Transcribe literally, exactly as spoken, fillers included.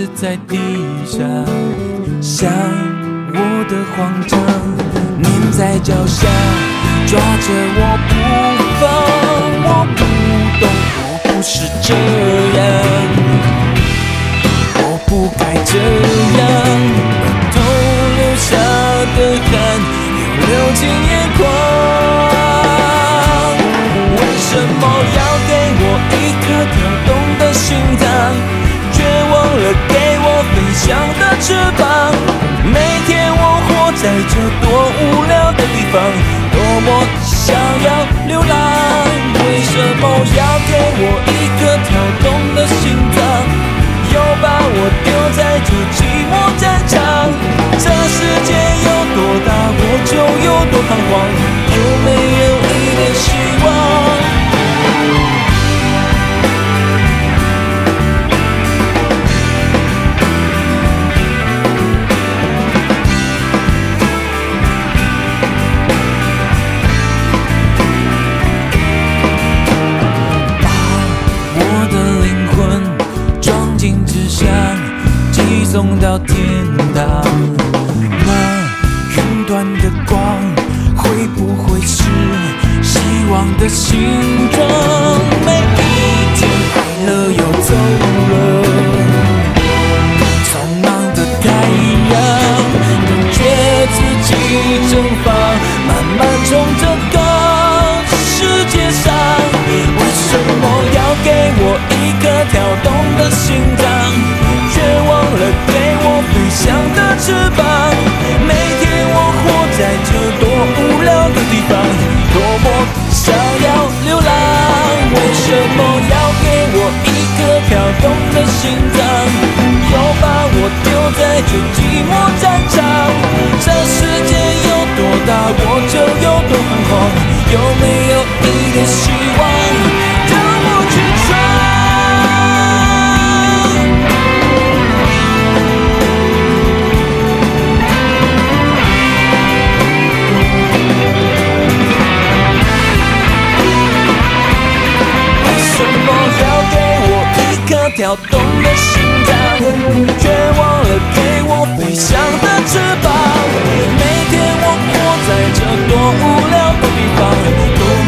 死在地上，像我的慌张，黏在脚下，抓着我不放。我不懂，我不是这样，我不该这样，额头流下的汗又流进眼眶。为什么要给我一颗跳动的心脏，却忘了给我飞翔的翅膀？每天我活在这多无聊的地方，多么想要流浪。为什么要给我一颗跳动的心脏，又把我丢在这寂寞战场？这世界有多大，我就有多彷徨，有没有一点希望？送到天堂，那云端的光会不会是希望的形状？每一天快乐又走了，匆忙的太阳感觉自己蒸发，慢慢从这个世界上。为什么要给我一颗跳动的心脏，却忘了给我飞翔的翅膀？每天我活在这多无聊的地方，多么想要流浪。为什么要给我一颗跳动的心脏，又把我丢在这寂寞战场？这世界有多大，我就有多彷徨，有没有一点希望？让我去闯。跳动的心脏，却忘了给我飞翔的翅膀。每天我活在这多无聊的地方，多